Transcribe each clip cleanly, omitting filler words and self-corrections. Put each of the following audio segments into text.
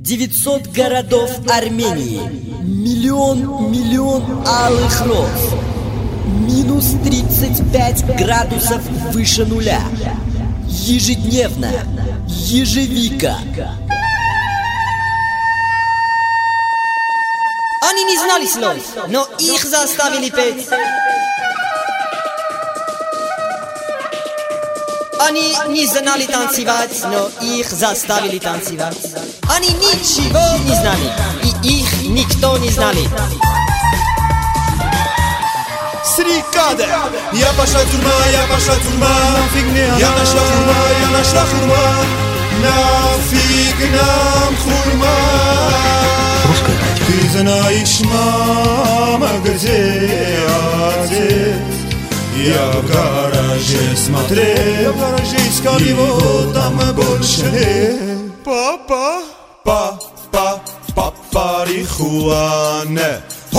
900 городов Армении, миллион алых роз, минус 35 градусов выше нуля, ежедневно, ежевика. Они не знали слов, но их заставили петь. Они не знали танцевать, но их заставили танцевать. Они ничего не знали, и их никто не знали. Срикаде! Я пошла тюрьма, нафиг мне она. Я нашла хурма, нафиг нам хурма. Русское радио. Ты знаешь, мама, где отец? Я в гараже смотрел, в гараже искал его, там больше нет. Парихуане,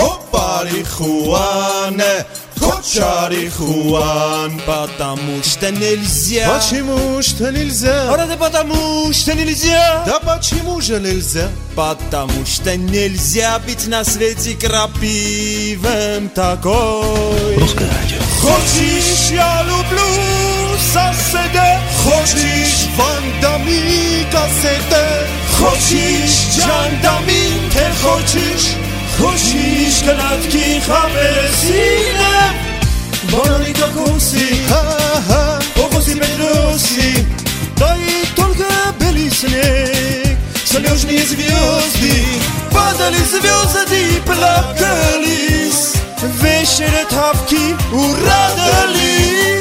парихуане, парихуан, потому что нельзя. Почему что нельзя? Да потому что нельзя. Да почему же нельзя? Потому что нельзя быть на свете крапивым такой. Русское радио. Хочешь, я люблю соседа. Хочешь, вандами кассеты. Хочешь, джандамин, ты хочешь. Хочешь, канатки хаверсина. Бананы кокосы, кокосы бедросы. Да и только белый снег. Снежные звезды. Падали звезды и плакались. Вечер тапки урадали.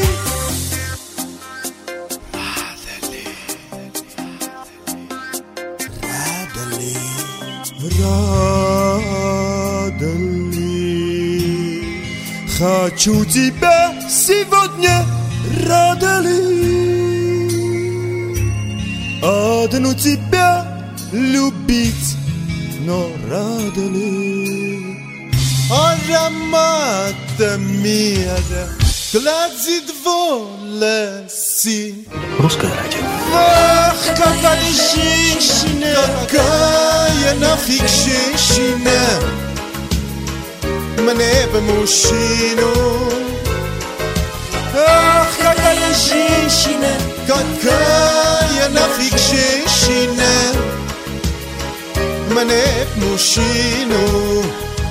Радали. Хочу тебя сегодня, радали. Одну тебя любить, но радали. Ароматами гладит волосы. Русское радио. Ах, какая женщина, какая нафиг женщина. Мне бы мужчину. Ах, какая женщина, какая нафиг женщина. Мне бы мужчину.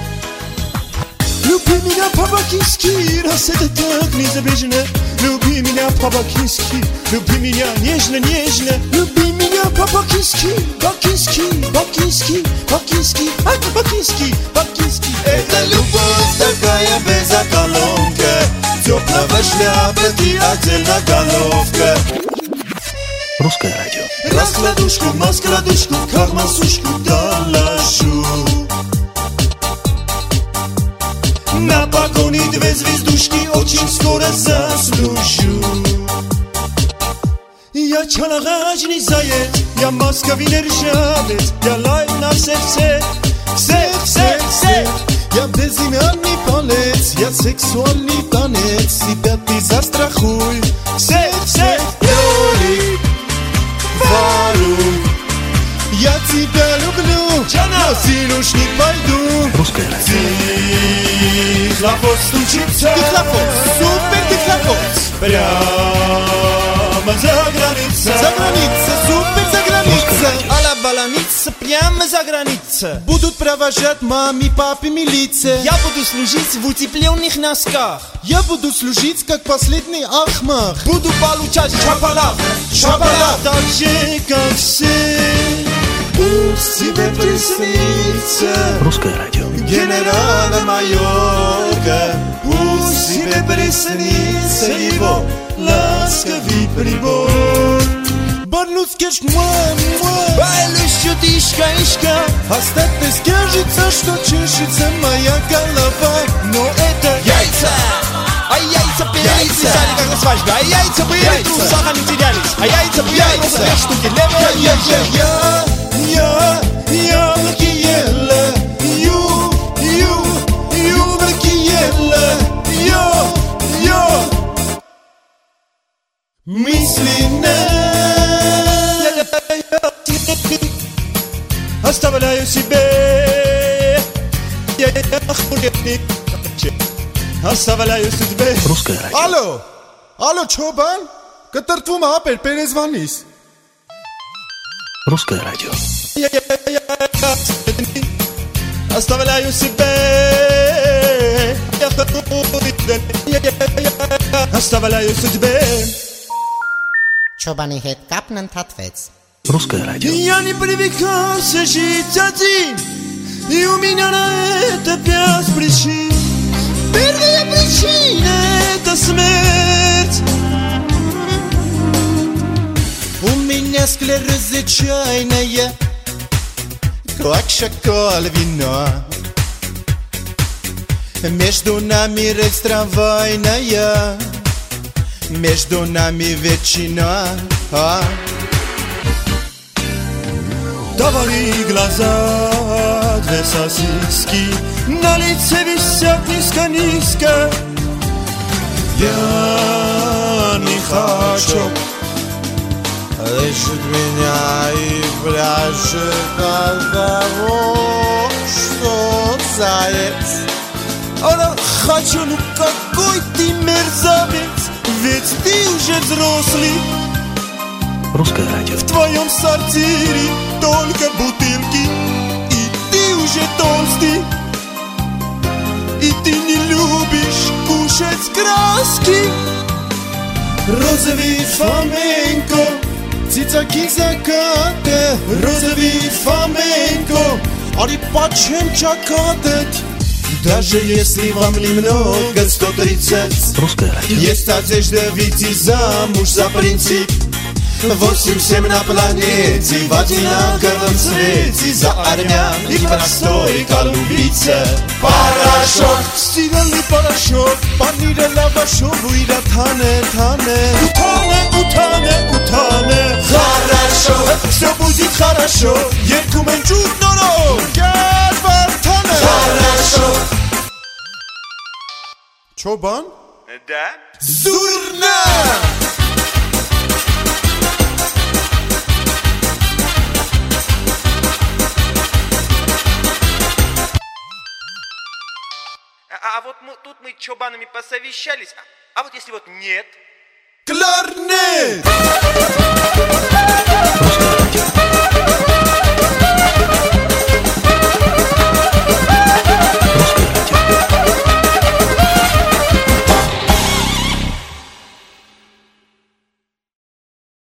Люби меня по-бакински, раз это так незабвенно. Люби меня по-бакински, люби меня нежно-нежно. Люби меня по-бакински, бакински, бакински, бакински, бакински, бакински. Это любовь такая без околонка. Теплого шляпы и отдельно головка. Русское радио. Раскладушку, маскладушку, как масушку доложу. На погоне две звездушки очень скоро заслужу. Я чалагажный заяц, я московский ржавец, я лаю на сердце, всех. Я безымянный палец, я сексуальный танец, себя ты застрахуй. Всех, роли, воруй. Я тебя люблю, но силуш не пойду. Русское радио. Дихлофос стучится. Дихлофос, супер дихлофос. Прямо за границей. За границей, супер за границей. А-ля баланица, прямо за границей. Будут провожать маме, папе, милиция. Я буду служить в утепленных носках. Я буду служить, как последний ахмах. Буду получать шапалав, так же, как все. Пусть тебе приснится Русское радио. генерала майора. Пусть тебе приснится его ласковый прибор. Барнуцкиш, муа. Байлющу тишка. Остаток скажется, что чешется моя голова. Но это яйца. А яйца перелезали, как на свадьбе. А яйца были в трусах, они терялись. А яйца были просто две штуки. Я лакиела. You лакиела. Yo. Мысленно. оставляю себе. Оставляю судьбе. Русское радио. Алло, Չոբան, կտրտվում ապեր, Պերեզվանից. Русское радио. Оставляю себе. Оставляю судьбе. Չոբանի հետ կապն ընդհատվեց. Русское радио. Я не привыкался жить один, и у меня на это 5 причин. Первая причина — это смерть. У меня склероза чайная, как вино. Между нами рельс трамвайная, между нами ветчина. Давали глаза, 2 сосиски, на лице висят низко-низко. Я не хочу. Лечит меня и пляшет от того, что заяц. Она хочу, ну какой ты мерзавец, ведь ты уже взрослый. Русское радио. В твоем сортире только бутылки, и ты уже толстый, и ты не любишь кушать краски. Розовый фламенко, цицаки закаты, розовый фламенко, али почем чакатать? Даже если вам немного 130, Русское радио. есть одежда выйти замуж за принцип. 8-7 на планете в одинаковом цвете, за армян и простой голубица. Порошок, стиральный порошок, панира лавашов, уйда тане. Утане. Хорошо, все будет хорошо, еркумен чуть норо, гадвартане. Хорошо. Чобан? Да? Зурна! А вот тут мы чобанами посовещались, а вот если вот нет? Кларнет!